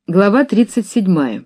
Глава 37.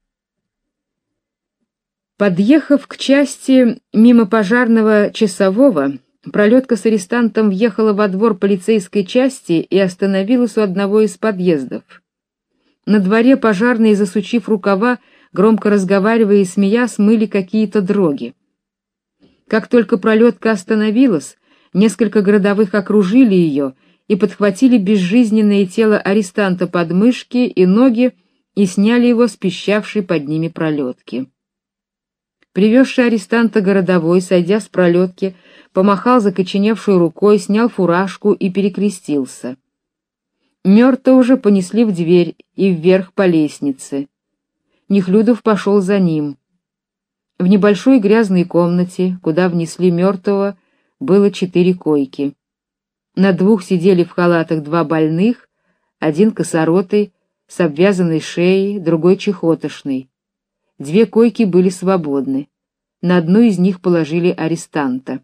Подъехав к части мимо пожарного часового, пролетка с арестантом въехала во двор полицейской части и остановилась у одного из подъездов. На дворе пожарные, засучив рукава, громко разговаривая и смеясь, мыли какие-то дроги. Как только пролетка остановилась, несколько городовых окружили ее и подхватили безжизненное тело арестанта под мышки и ноги и сняли его с пищавшей под ними пролетки. Привезший арестанта городовой, сойдя с пролетки, помахал закоченевшей рукой, снял фуражку и перекрестился. Мертвого уже понесли в дверь и вверх по лестнице. Нехлюдов пошел за ним. В небольшой грязной комнате, куда внесли мертвого, было 4 койки. На 2 сидели в халатах 2 больных, один косоротый, с обвязанной шеей, другой чехотошный. 2 койки были свободны. На одну из них положили арестанта.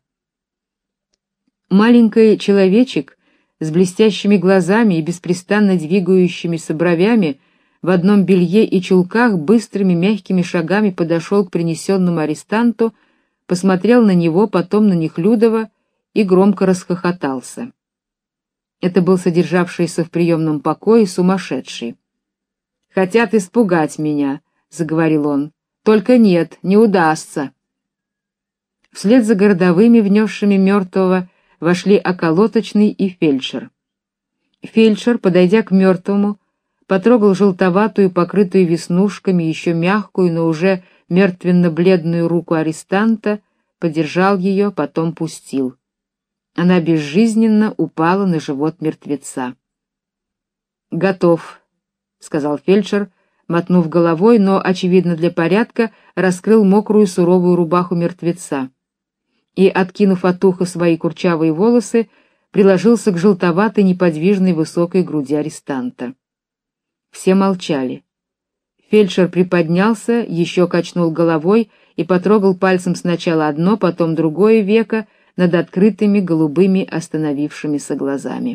Маленький человечек с блестящими глазами и беспрестанно двигающимися бровями в одном белье и чулках быстрыми мягкими шагами подошел к принесенному арестанту, посмотрел на него, потом на Нехлюдова и громко расхохотался. Это был содержавшийся в приемном покое сумасшедший. «Хотят испугать меня», — заговорил он. «Только нет, не удастся». Вслед за городовыми, внесшими мертвого, вошли околоточный и фельдшер. Фельдшер, подойдя к мертвому, потрогал желтоватую, покрытую веснушками, еще мягкую, но уже мертвенно-бледную руку арестанта, подержал ее, потом пустил. Она безжизненно упала на живот мертвеца. «Готов», — сказал фельдшер, мотнув головой, но, очевидно для порядка, раскрыл мокрую суровую рубаху мертвеца и, откинув от уха свои курчавые волосы, приложился к желтоватой неподвижной высокой груди арестанта. Все молчали. Фельдшер приподнялся, еще качнул головой и потрогал пальцем сначала одно, потом другое веко над открытыми голубыми остановившимися глазами.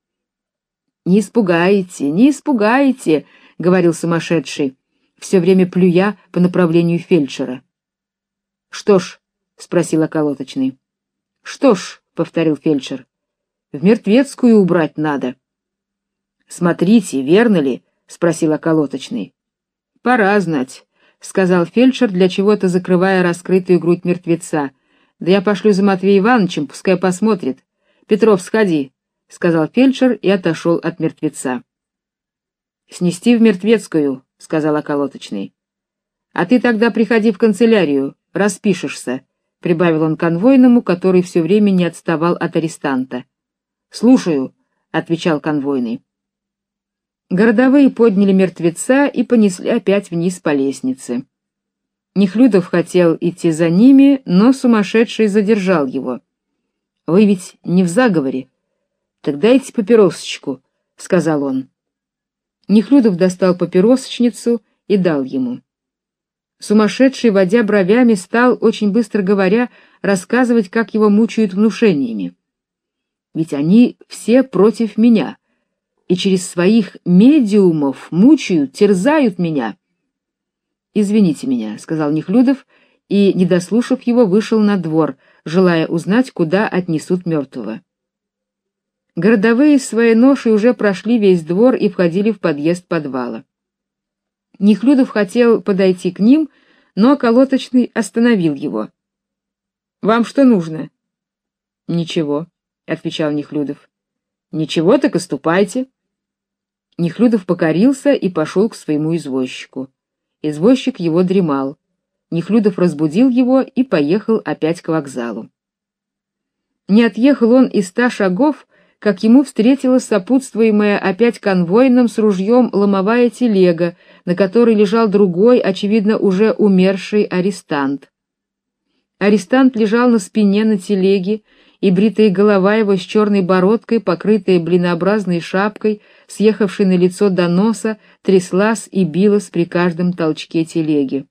«Не испугаете, не испугаете», — говорил сумасшедший, все время плюя по направлению фельдшера. «Что ж?» — спросил околоточный. «Что ж?» — повторил фельдшер. «В мертвецкую убрать надо». «Смотрите, верно ли?» — спросил околоточный. «Пора знать», — сказал фельдшер, для чего-то закрывая раскрытую грудь мертвеца. «Да я пошлю за Матвеем Ивановичем, пускай посмотрит. Петров, сходи», — сказал фельдшер и отошел от мертвеца. «Снести в мертвецкую», — сказал околоточный. «А ты тогда приходи в канцелярию, распишешься», — прибавил он конвойному, который все время не отставал от арестанта. «Слушаю», — отвечал конвойный. Городовые подняли мертвеца и понесли опять вниз по лестнице. Нехлюдов хотел идти за ними, но сумасшедший задержал его. «Вы ведь не в заговоре? Так дайте папиросочку», — сказал он. Нехлюдов достал папиросочницу и дал ему. Сумасшедший, водя бровями, стал, очень быстро говоря, рассказывать, как его мучают внушениями. «Ведь они все против меня, и через своих медиумов мучают, терзают меня». «Извините меня», — сказал Нехлюдов, и, не дослушав его, вышел на двор, желая узнать, куда отнесут мертвого. Городовые с своей ношей уже прошли весь двор и входили в подъезд подвала. Нехлюдов хотел подойти к ним, но околоточный остановил его. «Вам что нужно?» «Ничего», — отвечал Нехлюдов. «Ничего, так и ступайте». Нехлюдов покорился и пошел к своему извозчику. Извозчик его дремал. Нехлюдов разбудил его и поехал опять к вокзалу. Не отъехал он и 100 шагов, как ему встретилась сопутствуемая опять конвойным с ружьем ломовая телега, на которой лежал другой, очевидно, уже умерший арестант. Арестант лежал на спине на телеге, и бритая голова его с черной бородкой, покрытая блинообразной шапкой, съехавшей на лицо до носа, тряслась и билась при каждом толчке телеги.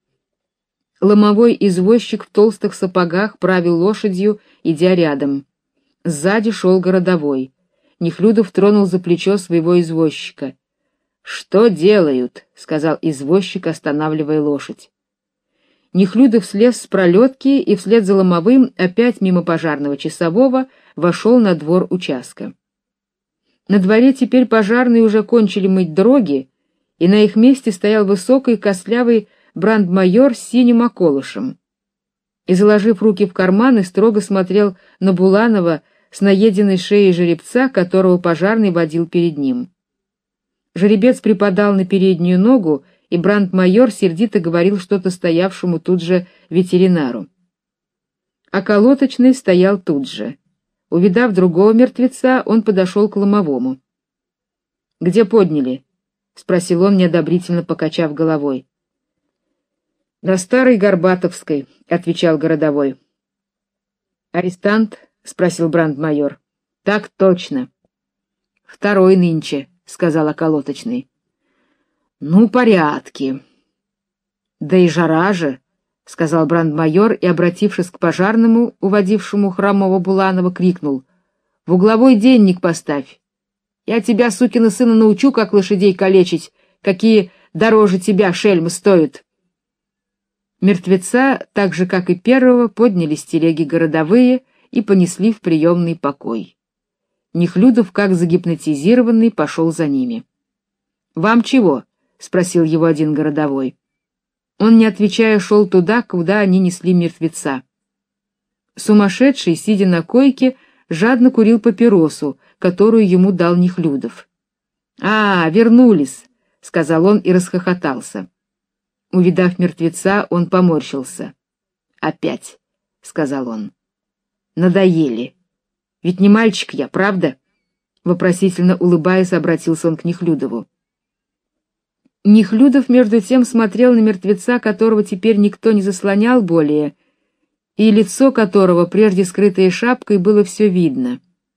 Ломовой извозчик в толстых сапогах правил лошадью, идя рядом. Сзади шел городовой. Нехлюдов тронул за плечо своего извозчика. Что делают? Сказал извозчик, останавливая лошадь. Нехлюдов слез с пролетки и вслед за Ломовым опять мимо пожарного часового вошел на двор участка. На дворе теперь пожарные уже кончили мыть дороги, и на их месте стоял высокий костлявый брандмайор с синим околышем. И, заложив руки в карманы, строго смотрел на Буланова с наеденной шеей жеребца, которого пожарный водил перед ним. Жеребец припадал на переднюю ногу, и брандмайор сердито говорил что-то стоявшему тут же ветеринару. А колоточный стоял тут же. Увидав другого мертвеца, он подошел к Ломовому. «Где подняли?» — спросил он, неодобрительно покачав головой. «На Старой Горбатовской», — отвечал городовой. «Арестант?» — спросил брандмайор. «Так точно». «Второй нынче», — сказал околоточный. «Ну, порядки». «Да и жара же», — сказал брандмайор и, обратившись к пожарному, уводившему хромого Буланова, крикнул: «В угловой денник поставь. Я тебя, сукина сына, научу, как лошадей калечить, какие дороже тебя шельмы стоят». Мертвеца, так же как и первого, подняли с телеги городовые и понесли в приемный покой. Нехлюдов, как загипнотизированный, пошел за ними. «Вам чего?» — спросил его один городовой. Он, не отвечая, шел туда, куда они несли мертвеца. Сумасшедший, сидя на койке, жадно курил папиросу, которую ему дал Нехлюдов. «А, вернулись!» — сказал он и расхохотался. Увидав мертвеца, он поморщился. «Опять», — сказал он. «Надоели. Ведь не мальчик я, правда?» Вопросительно улыбаясь, обратился он к Нехлюдову. Нехлюдов между тем смотрел на мертвеца, которого теперь никто не заслонял более, и лицо которого, прежде скрытое шапкой, было все видно.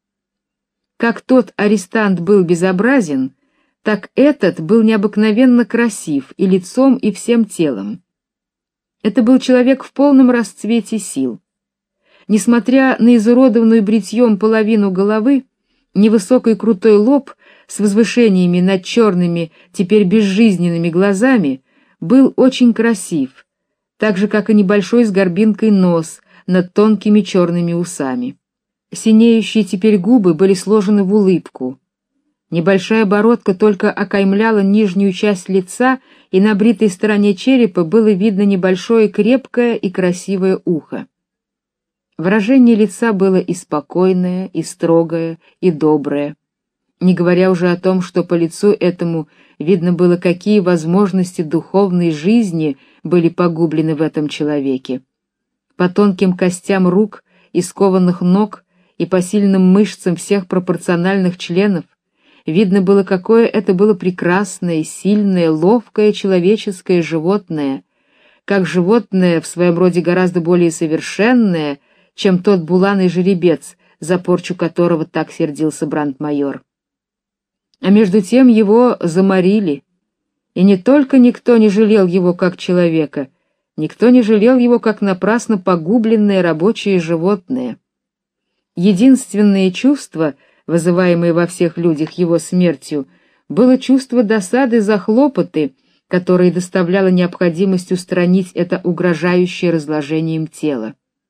Как тот арестант был безобразен, так этот был необыкновенно красив и лицом, и всем телом. Это был человек в полном расцвете сил. Несмотря на изуродованную бритьем половину головы, невысокий крутой лоб с возвышениями над черными, теперь безжизненными глазами был очень красив, так же, как и небольшой с горбинкой нос над тонкими черными усами. Синеющие теперь губы были сложены в улыбку. Небольшая бородка только окаймляла нижнюю часть лица, и на бритой стороне черепа было видно небольшое крепкое и красивое ухо. Выражение лица было и спокойное, и строгое, и доброе, не говоря уже о том, что по лицу этому видно было, какие возможности духовной жизни были погублены в этом человеке. По тонким костям рук и скованных ног и по сильным мышцам всех пропорциональных членов видно было, какое это было прекрасное, сильное, ловкое человеческое животное, как животное в своем роде гораздо более совершенное, чем тот буланый жеребец, за порчу которого так сердился брандмайор. А между тем его заморили, и не только никто не жалел его как человека, никто не жалел его как напрасно погубленное рабочее животное. Единственное чувство, вызываемое во всех людях его смертью, было чувство досады за хлопоты, которые доставляла необходимость устранить это угрожающее разложением тело.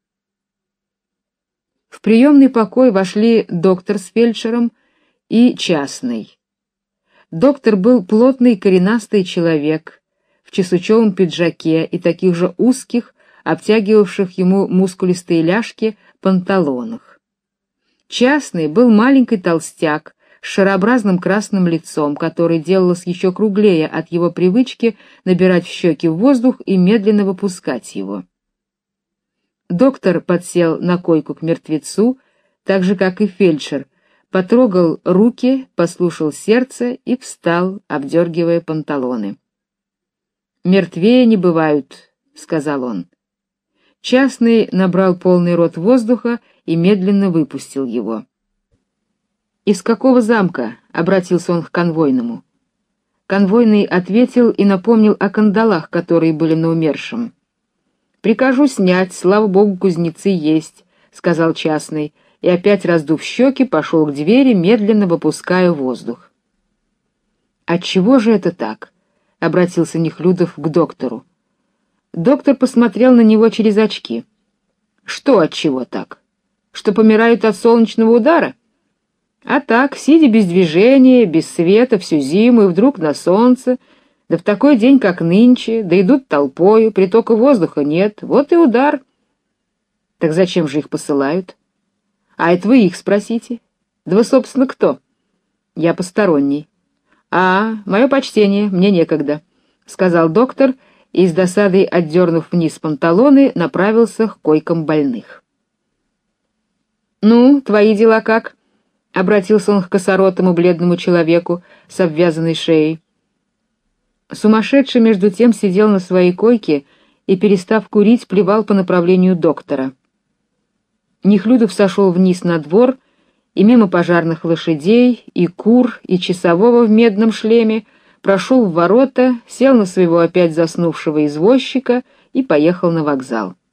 В приемный покой вошли доктор с фельдшером и частный. Доктор был плотный коренастый человек в чесучевом пиджаке и таких же узких, обтягивавших ему мускулистые ляжки, панталонах. Частный был маленький толстяк с шарообразным красным лицом, который делалось еще круглее от его привычки набирать в щеки воздух и медленно выпускать его. Доктор подсел на койку к мертвецу, так же, как и фельдшер, потрогал руки, послушал сердце и встал, обдергивая панталоны. «Мертвее не бывают», — сказал он. Частный набрал полный рот воздуха и медленно выпустил его. «Из какого замка?» — обратился он к конвойному. Конвойный ответил и напомнил о кандалах, которые были на умершем. «Прикажу снять, слава богу, кузнецы есть», — сказал частный, и опять, раздув щеки, пошел к двери, медленно выпуская воздух. Отчего же это так? Обратился Нехлюдов к доктору. Доктор посмотрел на него через очки. Что отчего так? Что помирают от солнечного удара? А так, сидя без движения, без света всю зиму и вдруг на солнце, да в такой день, как нынче, да идут толпою, притока воздуха нет, вот и удар. Так зачем же их посылают? А это вы их спросите. Да вы, собственно, кто? Я посторонний. Мое почтение, мне некогда, — сказал доктор и, с досадой отдернув вниз панталоны, направился к койкам больных. — Ну, твои дела как? — обратился он к косоротому бледному человеку с обвязанной шеей. Сумасшедший, между тем, сидел на своей койке и, перестав курить, плевал по направлению доктора. Нехлюдов сошел вниз на двор, и мимо пожарных лошадей, и кур, и часового в медном шлеме, прошел в ворота, сел на своего опять заснувшего извозчика и поехал на вокзал.